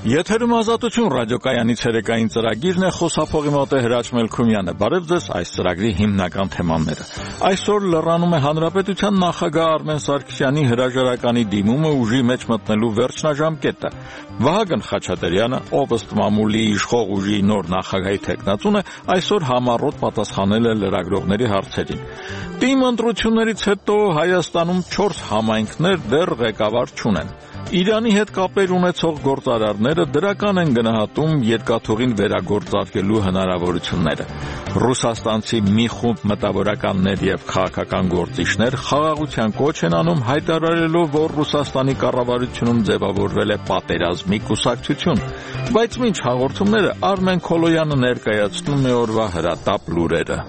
Եթերում ազատություն ռադիոկայանի ցերեկային ծրագիրն է, խոսափողի մոտ է Հրաչ Մելքումյանը։ Բարև ձեզ, այս ծրագրի հիմնական թեմաները։ Այսօր լրանում է Հանրապետության նախագահ Արմեն Սարգսյանի հրաժարականի դիմումը ուժի մեջ մտնելու վերջնաժամկետը։ Վահագն Խաչատրյանը, ով ըստ մամուլի իշխող ուժի նոր նախագահի թեկնածուն է, այսօր համառոտ պատասխանել է լրագրողների հարցերին։ Թիմ ընտրություններից հետո Հայաստանում 4 համայնքներ դեռ ղեկավար չունեն։ Իրանի հետ կապեր ունեցող գործարարները դրական են գնահատում երկաթուղին վերագործարկելու հնարավորությունները։ Ռուսաստանցի մի խումբ մտավորականներ եւ քաղաքական գործիչներ խաղաղության կոչ են անում, հայտարարելով, որ Ռուսաստանի կառավարությունում ձևավորվել է պատերազմի կուսակցություն։ Բայց մինչ հաղորդումները Արմեն Քոլոյանը ներկայացնում է օրվա հրատապ լուրերը։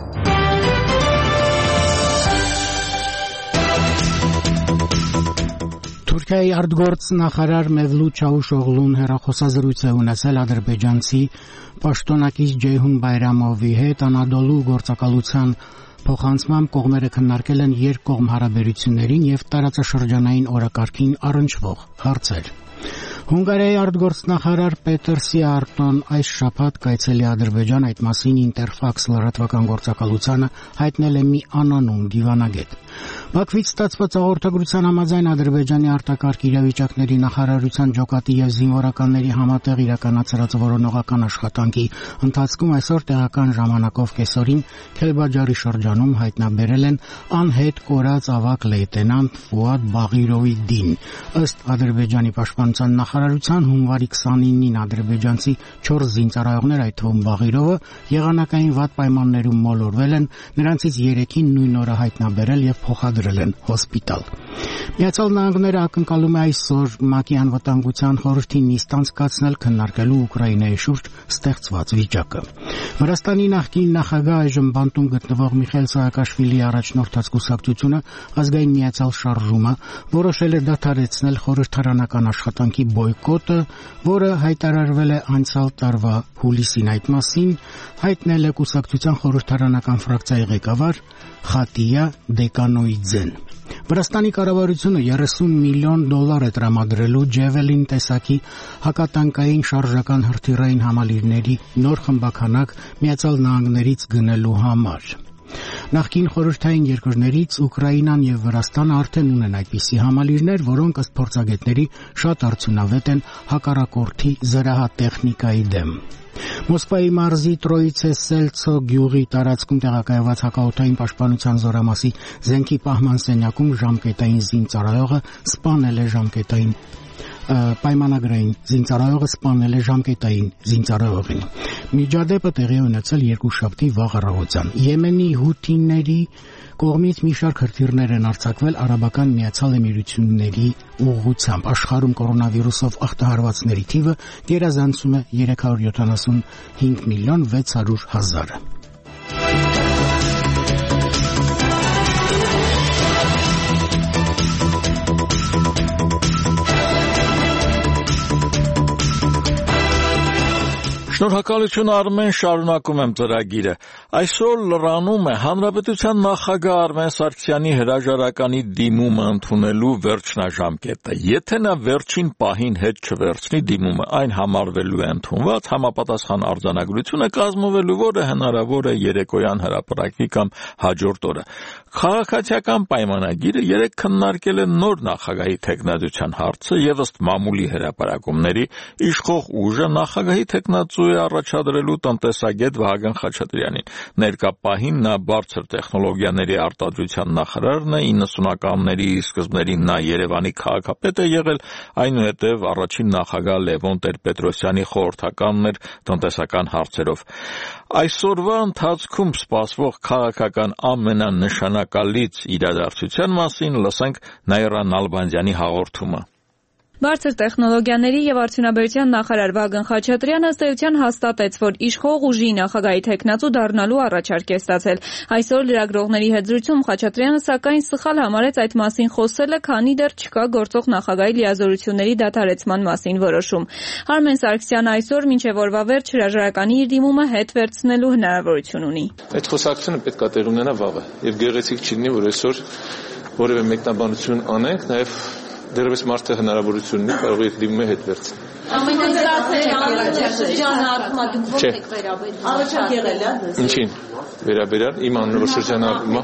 Թուրքիայի արտգործնախարար Մևլութ Չավուշօղլուն հեռախոսազրույց է ունեցել ադրբեջանցի պաշտոնակից Ջեյհուն Բայրամովի հետ Անադոլու գործակալության փոխանցմամբ կողմերը քննարկել են երկկողմ հարաբերություններին եւ տարածաշրջանային օրակարգին առնչվող հարցեր։ Հունգարիայի արտգործնախարար Պետր Սիարտոն այս շաբաթ կայցելի Ադրբեջան, այդ մասին Ինտերֆաքս լրատվական գործակալությանը հայտնել է մի անանուն դիվանագետ։ Բաքվից ստացված հաղորդագրության համաձայն Ադրբեջանի արտակարգ իրավիճակների նախարարության ջոկատի եւ զինվորականների համատեղ իրականացրած որոնողական աշխատանքի ընթացքում այսօր տեղական ժամանակով կեսօրին Քելբաջարի շրջանում հայտնաբերել են անհետ կորած ավագ լեյտենանտ Ֆուադ Բաղիրովի դին։ Ըստ Ադրբեջանի պաշտպանության նախարարության հունվարի 29-ին ադրբեջանցի 4 զինծառայողներ, այդ թվում Բաղիրովը, եղանակային վատ պայմաններում մոլորվել են, նրանցից 3-ին նույն օրը հայտնաբերել եւ փոխադրել են հոսպիտալ։ Միացյալ Նահանգները ակնկալում է այսօր ՄԱԿ-ի անվտանգության խորհրդի նիստ անցկացնել քննարկելու Ուկրաինայի շուրջ ստեղծված վիճակը։ Վրաստանի նախկին նախագահ այժմ բանտում գտնվող Միխայիլ Սահակաշվիլիի առաջնորդած կուսակցությունը ազգային միացյալ շարժումը որոշել է դադարեցնել խորհրդարանական աշխատանքի բոյկոտը, որը հայտարարվել է անցյալ տարվա հուլիսին։ Այդ մասին հայտնել է կուսակցության խորհրդարանական ֆրակցիայի ղեկավար Խատիա Դեկանոիձեն։ Վրաստանի կառավարությունը $30 միլիոն է տրամադրելու Ջևելին տեսակի հակատանկային շարժական հրթիռային համալիրների նոր խմբաքանակ Միացյալ Նահանգներից գնելու համար։ Նախկին խորհրդային երկրներից Ուկրաինան եւ Վրաստանը արդեն ունեն այդպիսի համալիրներ, որոնք ըստ փորձագետների շատ արդյունավետ են հակառակորդի զրահատեխնիկայի դեմ։ Մոսկվայի մարզի Տրոիցե-Սելցո գյուղի տարածքում տեղակայված հակաօդային պաշտպանության զորամասի զենքի պահման սենյակում ժամկետային զինծառայողը սպանել է պայմանագրային զինծառայողը սպանել է ժամկետային զինծառայողին։ Միջադեպը տեղի ունեցել երկուշաբթի վաղ առավոտյան։ Եմենի հութիների կողմից մի շարք հրթիռներ են արձակվել Արաբական Միացյալ Էմիրությունների ուղղությամբ։ Աշխարհում կորոնավիրուսով ախտահարվածների թիվը գերազանցում է 375 միլիոն 600 հազարը։ Շնորհակալություն Արմեն, շարունակում եմ ծրագիրը։ Այսօր լրանում է Հանրապետության նախագահ Արմեն Սարգսյանի հրաժարականի դիմումը ընդունելու վերջնաժամկետը։ Եթե նա վերջին պահին հետ չվերցնի դիմումը, այն համարվելու է ընդունված, համապատասխան արձանագրությունը կազմվելու, որը հնարավոր է երեկոյան հրապարակվի կամ հաջորդ օրը։ Քաղաքացիական պայմանագիրը երեկ քննարկել է նոր նախագահի թեկնածության հարցը եւ ըստ մամուլի հրապարակումների իշխող ուժը նախագահի թեկնածու է առաջադրելու տնտեսագետ Վահագն Խաչատրյանին։ Ներկա պահին նա բարձր տեխնոլոգիաների արտադրության նախարարն է, 90-ականների սկզբներին նա Երևանի քաղաքապետ է եղել, այնուհետև առաջին նախագահ Լևոն Տեր-Պետրոսյանի խորհրդականն էր տնտեսական հարցերով։ Այսօրվա ընթացքում սպասվող քաղաքական ամենանշանակալից իրադարձության մասին լսենք Նաիրա Նալբանդյանի հաղորդումը։ Բարձր տեխնոլոգիաների եւ արդյունաբերության նախարար Վահագն Խաչատրյանը ըստ էության հաստատեց, որ իշխող ուժի նախագահի թեկնածու դառնալու առաջարկ է ստացել։ Այսօր լրագրողների հետ զրույցում Խաչատրյանը սակայն սխալ համարեց այդ մասին խոսելը, քանի դեռ չկա գործող նախագահի լիազորությունների դադարեցման մասին որոշում։ Արմեն Սարգսյանը այսօր մինչև օրվա վերջ հրաժարականի իր դիմումը հետ վերցնելու հնարավորություն ունի։ Այդ խոսակցությունը պետք է տեղ ունենա վաղը եւ գեղեցիկ չի լինի, որ այսօր որևէ մեկնաբանություն անենք, նաեւ դեռևս մարդը հնարավորություն ունի կարող է դիմում է հետ վերցնել։ Առաջարկ եղել է դες։ Ինչին վերաբերյալ իմ անունով շրջանառումը։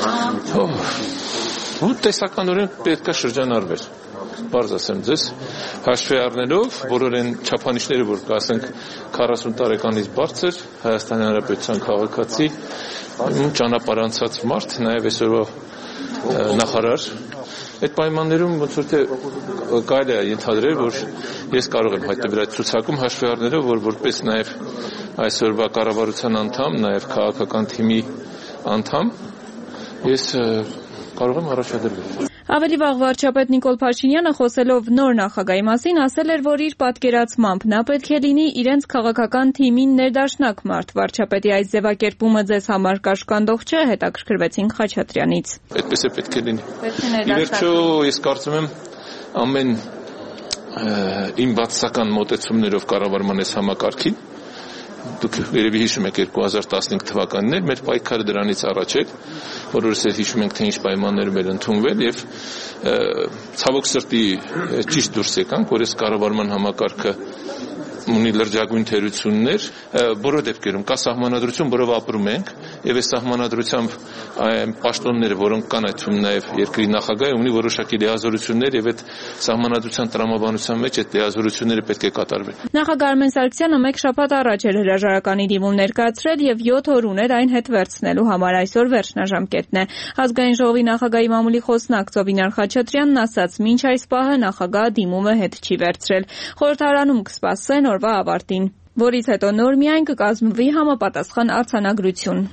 Ու տեսականորեն պետք է շրջանառվեր։ Բարձ ասեմ ձեզ, հաշվի առնելով բոլոր այն չափանիշները, որ կա, ասենք 40 տարեկանից բարձր Հայաստանի Հանրապետության քաղաքացի, ճանապարհանցած մարդ, նաև այսօրվա նախարար, այդ պայմաններում ոնց որ թե կարելի է ենթադրել, որ ես կարող եմ հայտնվել այդ ցուցակում հաշվի առնելով, որ որպես նաև այսօրվա կառավարության անդամ, նաև քաղաքական թիմի անդամ, ես կարող եմ առաջադրվել։ Ավելի վաղ վարչապետ Նիկոլ Փաշինյանը խոսելով նոր նախագահի մասին ասել էր, որ իր պատկերացմամբ նա պետք է լինի իրենց քաղաքական թիմին ներդաշնակ մարդ։ Վարչապետի այս ձևակերպումը ձեզ համար կաշկանդող չէ, հետաքրքրվեցինք Խաչատրյանից։ Այդպես է պետք է լինի։ Ի վերջո ես կարծում եմ ամեն իմ բացասական մոտեցումներով կառավարման այս համակարգին դուք երևի հիշում եք 2015 թվականին մեր պայքարը դրանից առաջ էր, բոլորս էլ հիշում ենք, թե ինչ պայմաններում էր ընդունվել եւ ցավոք սրտի ճիշտ դուրս եկանք, որ այս կառավարման համակարգը ունի լրջագույն թերություններ, բոլոր դեպքերում կա սահմանադրություն, որով ապրում ենք, եւ այս սահմանադրությամբ այն պաշտոնները, որոնք կան այդում նաեւ երկրի նախագահը ունի որոշակի լիազորություններ եւ այդ սահմանադրության տրամաբանության մեջ այդ լիազորությունները պետք է կատարվեն։ Նախագահ Արմեն Սարգսյանը մեկ շաբաթ առաջ էր հրաժարականի դիմում ներկայացրել եւ 7 օր ուներ այն հետ վերցնելու համար, այսօր վերջնաժամկետն է։ Ազգային ժողովի նախագահի մամուլի խոսնակ Ծովինար Խաչատրյանն ասաց, մինչ այս պահը նախագահը դիմումը հետ չի վերցրել։ Խորհրդարանում կսպասեն օրվա ավարտին, որից հետո նոր միայն կկազմվի համապատասխան արձանագրություն։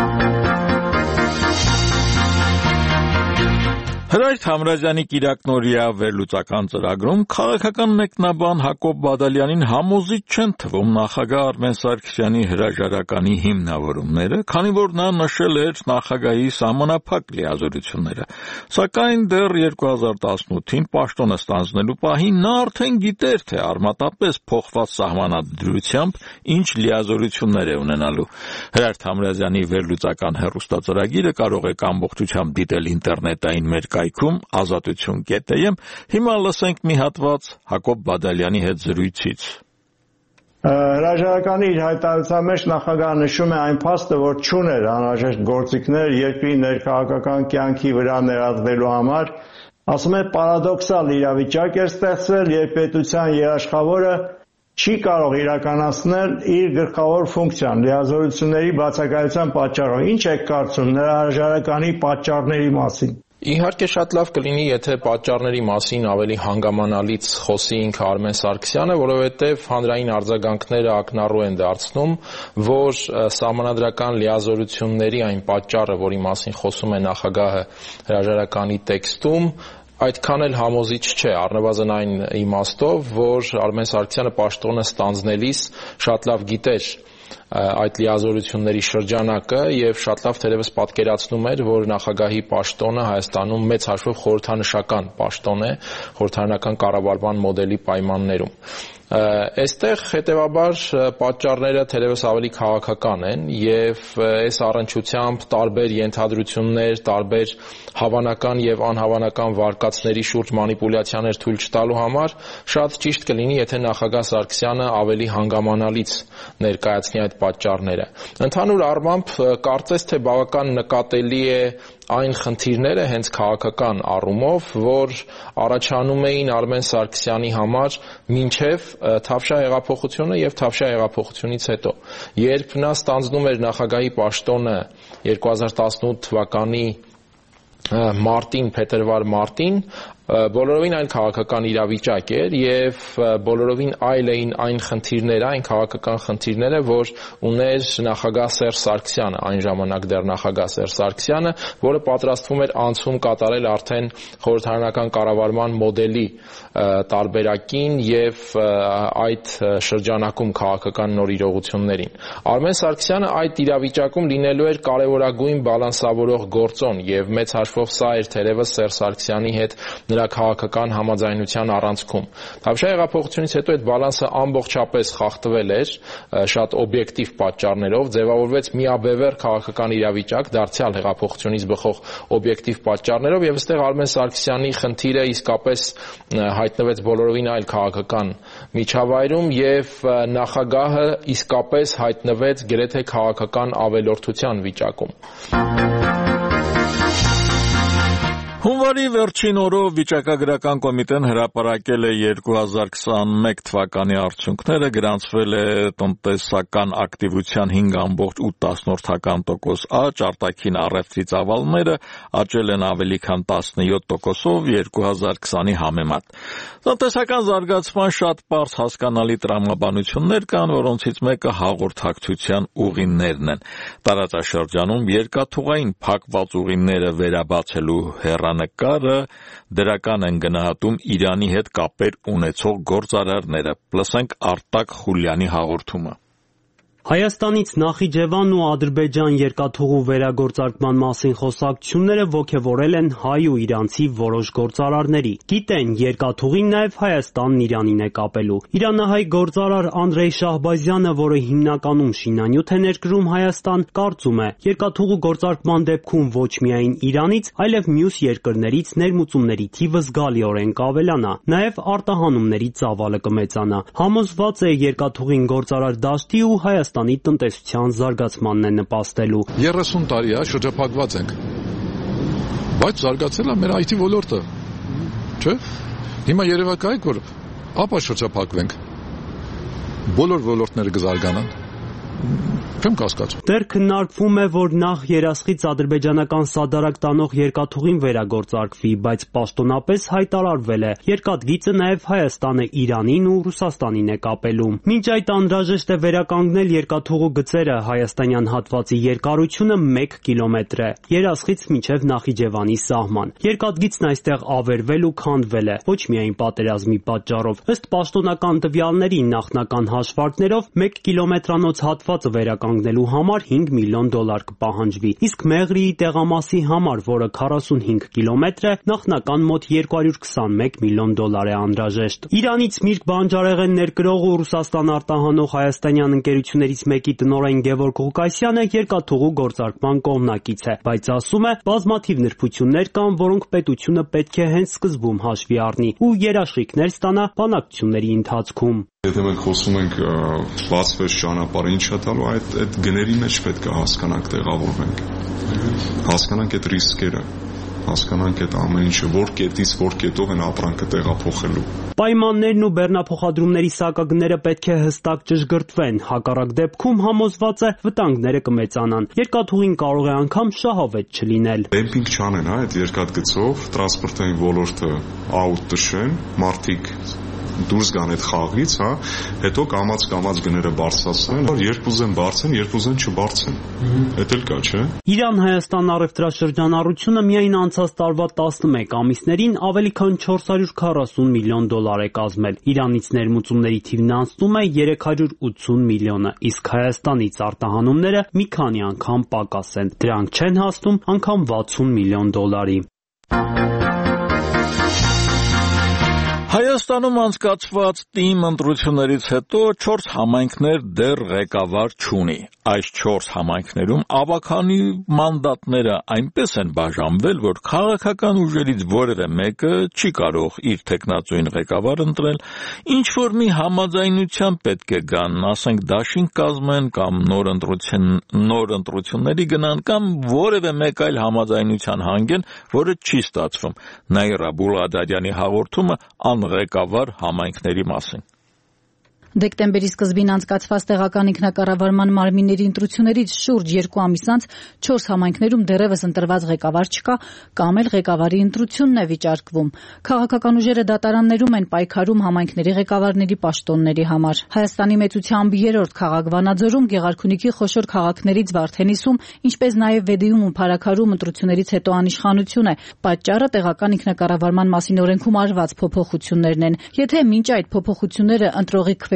Հրայր Թամրազյանի կիրակնօրյա վերլուծական ծրագրում քաղաքական մեկնաբան Հակոբ Բադալյանին համոզիչ չեն թվում նախագահ Արմեն Սարգսյանի հրաժարականի հիմնավորումները, քանի որ նա նշել էր նախագահի սահմանափակ լիազորությունները, սակայն դեռ 2018-ին պաշտոնը ստանձնելու պահին նա արդեն գիտեր, թե արմատապես փոխված սահմանադրությամբ ինչ լիազորություններ է ունենալու։ Հրայր Թամրազյանի վերլուծական հեռուստածրագիրը կարող եք ամբողջությամբ դիտել ինտերնետային մեր կայքում azatutun.am. Հիմա լսենք մի հատված Հակոբ Բադալյանի հետ զրույցից։ Հրաժարականի իր հայտարարության մեջ նախագահը նշում է այն փաստը, որ չուներ անհրաժեշտ գործիքներ երկրի ներքաղաքական կյանքի վրա ներառվելու համար, ասում է պարադոքսալ իրավիճակ էր ստեղծվել, երբ պետության երաշխավորը չի կարող իրականացնել իր գլխավոր ֆունկցիան լիազորությունների բացակայության պատճառով։ Ինչ եք կարծում նրա հրաժարականի պատճառների մասին։ Իհարկե շատ լավ կլինի, եթե պատճառների մասին ավելի հանգամանալից խոսեինք Արմեն Սարգսյանը, որովհետև հանրային արձագանքները ակնառու են դարձնում, որ սահմանադրական լիազորությունների այն պատճառը, որի մասին խոսում է նախագահը հրաժարականի տեքստում, այդքան էլ համոզիչ չէ, առնվազն այն իմաստով, որ Արմեն Սարգսյանը պաշտոնը ստանձնելիս շատ լավ գիտեր այդ լիազորությունների շրջանակը եւ շատ լավ թերևս պատկերացնում էր, որ նախագահի պաշտոնը Հայաստանում մեծ հաշվով խորհրդանշական պաշտոն է, խորհրդարանական կառավարման մոդելի պայմաններում։ Այստեղ հետևաբար պատճառները թերևս ավելի քաղաքական են եւ այս առնչությամբ տարբեր ենթադրություններ, տարբեր հավանական եւ անհավանական վարկածների շուրջ մանիպուլյացիաներ թույլ չտալու համար շատ ճիշտ կլինի, եթե նախագահ Սարգսյանը ավելի հանգամանալից ներկայացնի այդ պատճառները։ Ընդհանուր առմամբ կարծես թե բավական նկատելի է այն խնդիրները հենց քաղաքական առումով, որ առաջանում էին Արմեն Սարգսյանի համար մինչև Թավշյա հեղափոխությունը եւ Թավշյա հեղափոխությունից հետո, երբ նա ստանձնում էր նախագահի պաշտոնը 2018 թվականի փետրվար մարտին, բոլորովին այլ քաղաքական իրավիճակ էր եւ բոլորովին այլ էին այն խնդիրները, այն քաղաքական խնդիրները, որ ուներ նախագահ Սերժ Սարգսյանը, այն ժամանակ դեռ նախագահ Սերժ Սարգսյանը, որը պատրաստվում էր անցում կատարել արդեն խորհրդարանական կառավարման մոդելի տարբերակին եւ այդ շրջանակում քաղաքական նոր իրողություններին։ Արմեն Սարգսյանը այդ իրավիճակում լինելու էր կարևորագույն բալանսավորող գործոն եւ մեծ հաշվով սա էր թերևս Սերժ Սարգսյանի հետ նրա քաղաքական համաձայնության առանցքում։ Թավշյա հեղափոխությունից հետո այդ բալանսը ամբողջապես խախտվել էր շատ օբյեկտիվ պատճառներով, ձևավորվեց միաբևեռ քաղաքական իրավիճակ դարձյալ հեղափոխությունից բխող օբյեկտիվ պատճառներով եւ այստեղ Արմեն Սարգսյանի խնդիրը իսկապես հայտնվեց բոլորովին այլ քաղաքական միջավայրում եւ նախագահը իսկապես հայտնվեց գրեթե քաղաքական ավելորդության վիճակում։ Հունվարի վերջին օրով վիճակագրական կոմիտեն հրապարակել է 2021 թվականի արդյունքները, գրանցվել է տնտեսական ակտիվության 5.8% աճ, արտաքին առևտրի ծավալները աճել են ավելի քան 17%-ով 2020-ի համեմատ։ Տնտեսական զարգացման շատ պարզ հասկանալի տրամաբանություններ կան, որոնցից մեկը հաղորդակցության ուղիներն են։ Տարածաշրջանում երկաթուղային փակված ուղիները վերաբացելու նկարը դրական են գնահատում Իրանի հետ կապեր ունեցող գործարարները։ Լսենք Արտակ Խուլյանի հաղորդումը։ Հայաստանից Նախիջևան ու Ադրբեջան երկաթուղու վերագործարկման մասին խոսակցությունները ոգևորել են հայ ու իրանցի որոշ գործարարների։ Գիտեն, երկաթուղին նաև Հայաստանն Իրանին է կապելու։ Իրանահայ գործարար Անդրեյ Շահբազյանը, որը հիմնականում շինանյութ է ներկրում Հայաստան, կարծում է, երկաթուղու գործարկման դեպքում ոչ միայն Իրանից, այլև մյուս երկրներից ներմուծումների թիվը զգալիորեն կավելանա, նաև արտահանումների ծավալը կմեծանա։ Համոզված է երկաթուղին գործարար դաշտի ու Հայաստանի տնտեսության զարգացմանն է նպաստելու։ 30 տարի է շրջափակված ենք, բայց զարգացել է մեր IT ոլորտը, չէ՞։ Հիմա երևակայեք, որ ապա շրջափակվենք, բոլոր ոլորտները կզարգանան։ Չեմ կասկածում։ Դեռ քննարկվում է, որ նախ երասխից ադրբեջանական սադարակ տանող երկաթուղին վերագործարկվի, բայց պաշտոնապես հայտարարվել է, երկաթգիծը նաև Հայաստանը Իրանին ու Ռուսաստանին է կապելու։ Մինչ այդ անհրաժեշտ է վերականգնել երկաթուղու գծերը, հայաստանյան հատվածի երկարությունը 1 կիլոմետր է, երասխից մինչև Նախիջևանի սահման։ Երկաթգիծն այստեղ ավերվել ու քանդվել է, ոչ միայն պատերազմի պատճառով։ Ըստ պաշտոնական տվյալների նախնական հաշվարկներով 1 կիլոմետրանոց հատվածը վերականգնելու համար $5 միլիոն կպահանջվի, իսկ Մեղրիի տեղամասի համար, որը 45 կիլոմետր է, նախնական մոտ $221 միլիոն է անհրաժեշտ։ Իրանից միրգ բանջարեղեն ներկրող ու Ռուսաստան արտահանող հայաստանյան ընկերություններից մեկի տնօրեն Գևորգ Ղուկասյանը երկաթուղու գործարկման կողմնակից է, բայց ասում է, բազմաթիվ նրբություններ կան, որոնք պետությունը պետք է հենց սկզբում հաշվի առնի ու երաշխիքներ ստանա բանակցությունների ընթացքում։ Եթե մենք խոսում ենք բացվեց ճանապարհը ինչ է տալու, այդ գների մեջ պետք է հասկանանք տեղավորվենք։ Հասկանանք այդ ռիսկերը, հասկանանք այդ ամեն ինչը, որ կետից որ կետով են ապրանքը տեղափոխելու։ Պայմաններն ու բեռնափոխադրումների սակագները պետք է հստակ ճշգրտվեն, հակառակ դեպքում համոզված է վտանգները կմեծանան։ Երկաթուղին կարող է անգամ շահավետ չլինել։ Դեմպինգ չանեն, այդ երկաթգծով տրանսպորտային ոլորտը աուտ տշեն, մարդիկ դուրս գան այդ խաղից, հետո կամաց գները բարձրացնեն, երկուզեն բարձեն, երկուզեն չբարձեն։ Էդ էլ կա, չէ՞։ Իրան-Հայաստան առևտրաշրջանառությունը միայն անցած տարվա 11 ամիսներին ավելի քան $440 միլիոն է կազմել։ Իրանից ներմուծումների թիվն անցնում է 380 միլիոնը, իսկ Հայաստանից արտահանումները մի քանի անգամ պակաս են։ Դրանք չեն հասնում անգամ $60 միլիոն։ Հայաստանում անցկացված ՏԻՄ ընտրություններից հետո 4 համայնքներ դեռ ղեկավար չունի։ Այս 4 համայնքներում ավագանի մանդատները այնպես են բաժանվել, որ քաղաքական ուժերից որևէ մեկը չի կարող իր թեկնածուին ղեկավար ընտրել, ինչ որ մի համաձայնության պետք է գան, ասենք դաշինք կազմեն կամ նոր ընտրությունների գնան կամ որևէ մեկ այլ համաձայնության հանգեն, որը չի ստացվում։ Նաիրա Բուլղադարյանի հաղորդումը ղեկավար համայնքների մասին։ Դեկտեմբերի սկզբին անցկացված տեղական ինքնակառավարման մարմինների ընտրություններից շուրջ 2 ամիս անց 4 համայնքներում դեռևս ընտրված ղեկավար չկա կամ էլ ղեկավարի ընտրությունն է վիճարկվում։ Քաղաքական ուժերը դատարաններում են պայքարում համայնքների ղեկավարների պաշտոնների համար։ Հայաստանի մեծությամբ 3-րդ քաղաք Վանաձորում, Գեղարքունիքի խոշոր քաղաքներից Վարդենիսում, ինչպես նաև Վեդիում ու Փարաքարում ընտրություններից հետո անիշխանություն է։ Պատճառը տեղական ինքնակառավարման մասին օրենքում արված փոփոխություններն են։ Եթե մինչ այդ փոփոխությունները ընտրողի քվեով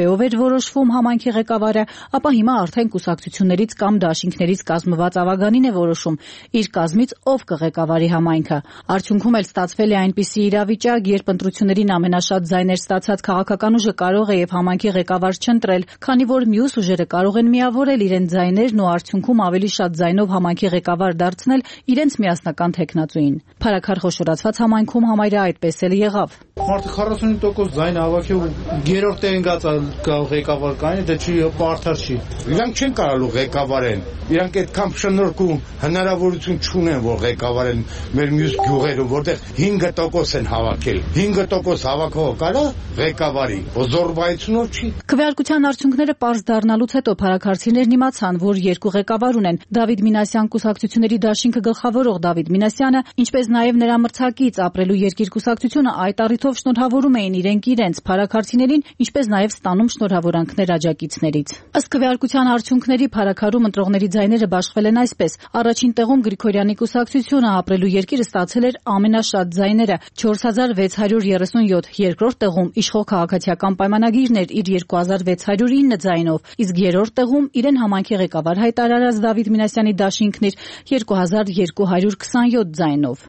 ով էր որոշվում համայնքի ղեկավարը, ապա հիմա արդեն կուսակցություններից կամ դաշինքներից կազմված ավագանին է որոշում իր կազմից ով կղեկավարի համայնքը։ Արդյունքում էլ ստացվել է այնպիսի իրավիճակ, երբ ընտրություններին ամենաշատ ձայներ ստացած քաղաքական ուժը կարող է եւ համայնքի ղեկավար չընտրել, քանի որ մյուս ուժերը կարող են միավորել իրենց ձայներն ու արդյունքում ավելի շատ ձայնով համայնքի ղեկավար դարձնել իրենց միասնական թեկնածուին։ Փարաքար խոշորացված համայնքում համարյա այդպես էլ եղավ։ Մարդը 45% ձայն հավաքել ու երրորդ տեղին գացալ ղեկավար կանի, դա չի արդար չի։ Իրանք չեն կարալու ղեկավարեն։ Իրանք այդքան շնորհք ու հնարավորություն չունեն, որ ղեկավարեն մեր մյուս գյուղերում, որտեղ 5% են հավաքել։ 5% հավաքողը կարա ղեկավարի, զորբայությունով չի։ Քվեարկության արդյունքները պարզ դառնալուց հետո փարաքարցիներն իմացան, որ երկու ղեկավար ունեն՝ Դավիթ Մինասյան կուսակցությունների դաշինքը գլխավորող Դավիթ Մինասյանը, ինչպես նաև նրա մրցակից Ապրելու երկիր կուսակցությունը այդ առիթով շնորհավորում էին իրենց փարաքարցիներին, ինչպես նաև ստանում շնորհավորանքներ աջակիցներից։ Ըստ քվեարկության արդյունքների փարաքարում ընտրողների ձայները բաշխվել են այսպես. առաջին տեղում Գրիգորյանի կուսակցությունը Ապրելու երկիրը ստացել էր ամենաշատ ձայները 4637, երկրորդ տեղում իշխող քաղաքացիական պայմանագիրն էր իր 2609 ձայնով, իսկ երրորդ տեղում իրեն համայնքի ղեկավար հայտարարած Դավիթ Մինասյանի դաշինքն իր 2227 ձայնով։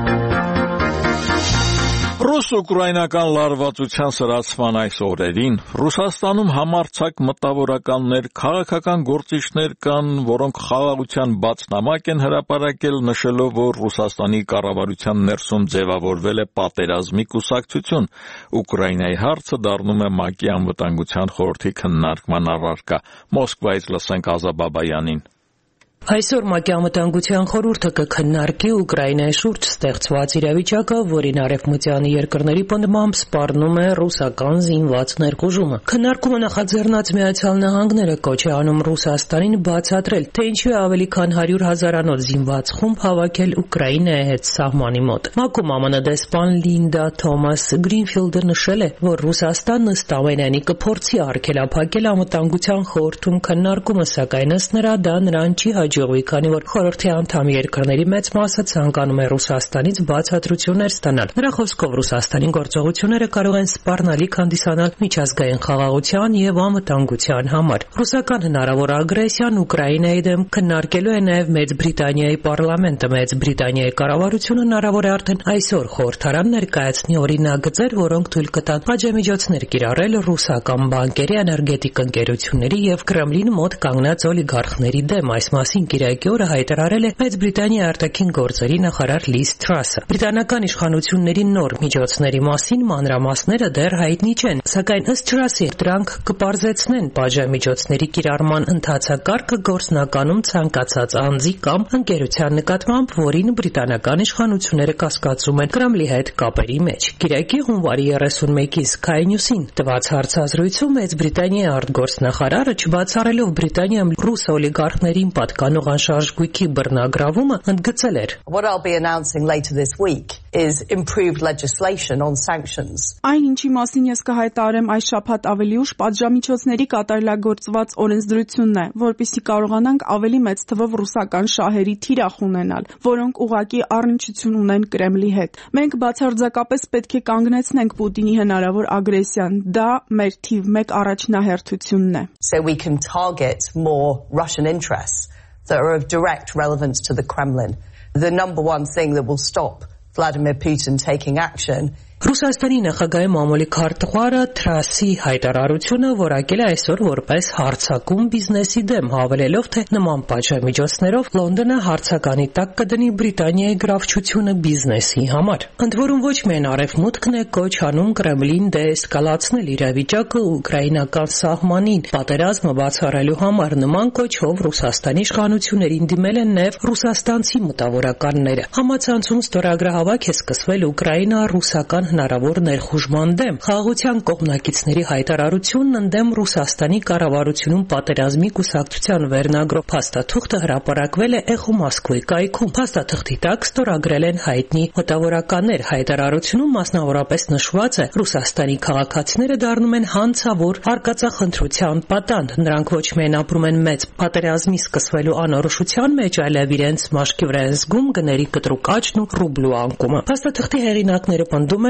Ռուս-ուկրաինական լարվածության սրացման այս օրերին Ռուսաստանում համարձակ մտավորականներ, քաղաքական գործիչներ կան, որոնք խաղաղության բաց նամակ են հրապարակել, նշելով, որ Ռուսաստանի կառավարության ներսում ձևավորվել է պատերազմի կուսակցություն։ Ուկրաինայի հարցը դառնում է ՄԱԿ-ի անվտանգության խորհրդի քննարկման առարկա։ Մոսկվայից լսենք Ազա Բաբայանին։ Այսօր ՄԱԿ-ի անվտանգության խորհուրդը կքննարկի Ուկրաինայի շուրջ ստեղծված իրավիճակը, որին արևմտյան երկրների պնդմամբ սպառնում է ռուսական զինված ներխուժումը։ Քննարկումը նախաձեռնած Միացյալ Նահանգները կոչ է անում Ռուսաստանին բացատրել, թե ինչու է ավելի քան 100,000-անոց զինված խումբ հավաքել Ուկրաինայի հետ սահմանի մոտ։ ՄԱԿ-ում ԱՄՆ դեսպան Լինդա Թոմաս Գրինֆիլդը նշել է, որ Ռուսաստանն ըստ ամենայնի կփորձի արգելափակել անվտանգության խորհրդում քննարկումը, սակայն ըստ նրա դա նրան չի հաջողվի, քանի որ խորհրդի անդամ երկրների մեծ մասը ցանկանում է Ռուսաստանից բացատրություններ ստանալ։ Նրա խոսքով Ռուսաստանի գործողությունները կարող են սպառնալիք հանդիսանալ միջազգային խաղաղության եւ անվտանգության համար։ Ռուսական հնարավոր ագրեսիան Ուկրաինայի դեմ քննարկելու է նաեւ Մեծ Բրիտանիայի պարլամենտը։ Մեծ Բրիտանիայի կառավարությունը հնարավոր է արդեն այսօր խորհրդարան ներկայացնի օրինագծեր, որոնք թույլ կտան պատժամիջոցներ կիրառել ռուսական բանկերի, էներգետիկ ընկերությունների եւ Կրեմլին մոտ կանգնած օլիգարխների դեմ։ Այս մասին Կիրակի օրը հայտարարել է Մեծ Բրիտանիայի արտաքին գործերի նախարար Լիզ Թրասը։ Բրիտանական իշխանությունների նոր միջոցների մասին մանրամասները դեռ հայտնի չեն, սակայն ըստ Թրասի դրանք կպարզեցնեն պատժամիջոցների կիրառման ընթացակարգը գործնականում ցանկացած անձի կամ ընկերության նկատմամբ, որին բրիտանական իշխանությունները կասկածում են Կրեմլի հետ կապերի մեջ։ Կիրակի հունվարի 31-ի Sky News-ին տված հարցազրույցում Մեծ Բրիտանիայի արտգործնախարարը չբացառելով Բրիտանիայում ռուս օլիգարխներին պատկանող անշարժ գույքի բռնագրավումը ընդգծել էր. What I'll be announcing later this week is improved legislation on sanctions. Այն ինչի մասին ես կհայտարարեմ այս շաբաթ ավելի ուշ պատժամիջոցների կատարելագործված օրենսդրությունն է, որպեսզի կարողանանք ավելի մեծ թվով ռուսական շահերի թիրախ ունենալ, որոնք ուղղակի առնչություն ունեն Կրեմլի հետ։ Մենք բացարձակապես պետք է կանգնեցնենք Պուտինի հնարավոր ագրեսիան։ Դա մեր թիվ 1 առաջնահերթությունն է։ So we can target more Russian interests that are of direct relevance to the Kremlin. The number one thing that will stop Vladimir Putin taking action Ռուսաստանի նախագահի մամուլի քարտուղարը Թրասի հայտարարությունը որակել է այսօր որպես հարձակում բիզնեսի դեմ, հավելելով, թե նման պատժամիջոցներով Լոնդոնը հարձականի տակ կդնի Բրիտանիայի գրավչությունը բիզնեսի համար։ Ընդ որում ոչ միայն Արևմուտքն է կոչ անում Կրեմլին դեէսկալացնել իրավիճակը ուկրաինական սահմանին պատերազմը բացառելու համար։ Նման կոչով Ռուսաստանի իշխանություններին դիմել են նաև ռուսաստանցի մտավորականները։ Համացանցում ստորագրահավաք է սկսվել Ուկրաինա-ռուսական հնարավոր ներխուժման դեմ։ Խաղաղության կողմնակիցների հայտարարությունն ընդդեմ Ռուսաստանի կառավարությունում պատերազմի կուսակցության վերնագրով փաստաթուղթը հրապարակվել է Էխո Մոսկվայի կայքում։ Փաստաթղթի տակ ստորագրել են հայտնի մտավորականներ։ Հայտարարությունում մասնավորապես նշված է. Ռուսաստանի քաղաքացիները դառնում են հանցավոր արկածախնդրության պատանդ։ Նրանք ոչ միայն ապրում են մեծ պատերազմի սկսվելու անորոշության մեջ, այլև իրենց մաշկի վրա են զգում գների կտրուկ աճն ու ռուբլու անկումը։ Փաստաթղթի հեղինակները պնդում են,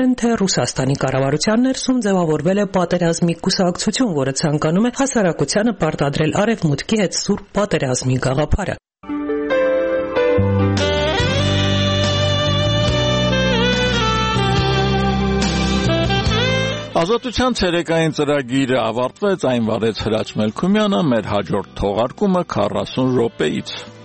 են, թե Ռուսաստանի կառավարության ներսում ձևավորվել է պատերազմի կուսակցություն, որը ցանկանում է հասարակությանը պարտադրել Արևմուտքի հետ սուրբ պատերազմի գաղափարը։ Ազատության ցերեկային ծրագիրը ավարտվեց, այն վարեց Հրաչ Մելքումյանը, մեր հաջորդ թողարկումը 40 րոպեից։